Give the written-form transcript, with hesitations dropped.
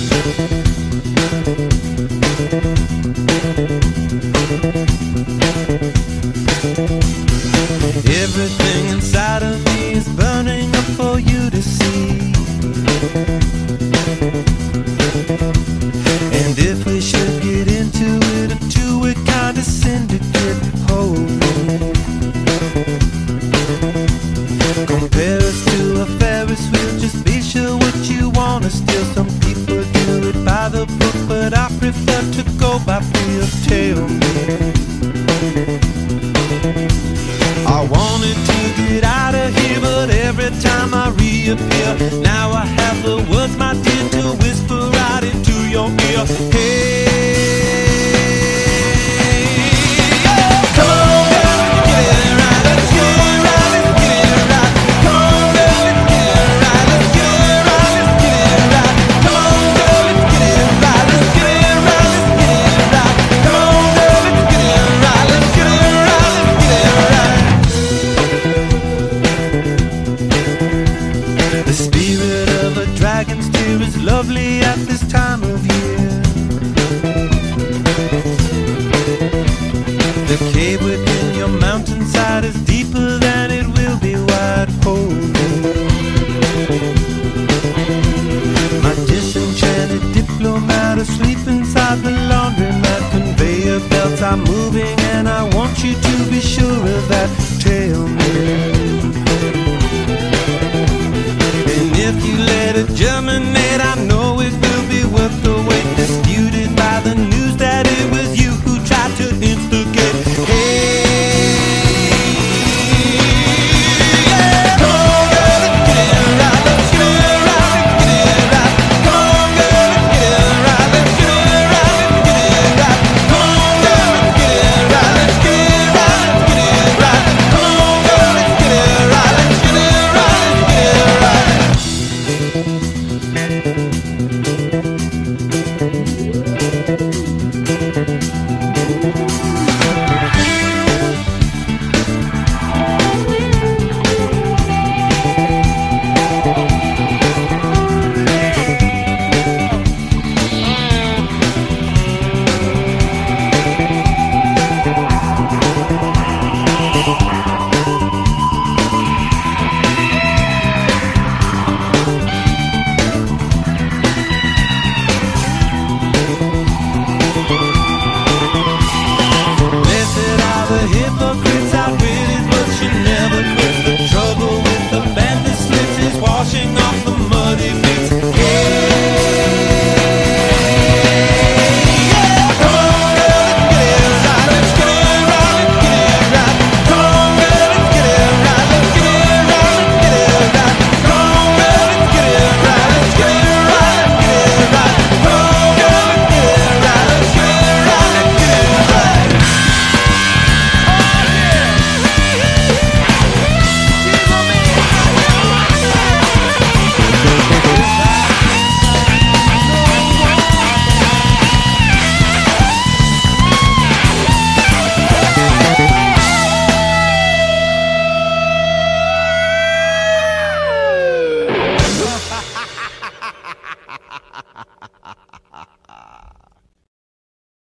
Everything inside of me is burning up for you to see. And if we should get into it, a two-way kind of syndicate, hold me. Compare us to a Ferris wheel, just be sure what you wanna steal. Some people do it by the book, but I prefer to go by feel. Tell me, I wanted to get out of here, but every time I reappear, now I have the words, my dear, to whisper right into your ear. Hey, oh, come on, girl, let's get it right. Let's get it right, let's get it right. Come on, girl, let's get it right. Let's get it right, let's get it right. Come on, girl, let's get it right. Let's get it right, let's get it right. Come on, girl, let's get it right. Let's get it right, let's get it right. The spirit of a dragon's tear is lovely at this time of year. The cave within your mountainside is deeper than it will be wide. Hold me. My disenchanted diplomat asleep inside the laundromat. Conveyor belts are moving and I want you to be sure of that. Tell me, and if you let it germinate, I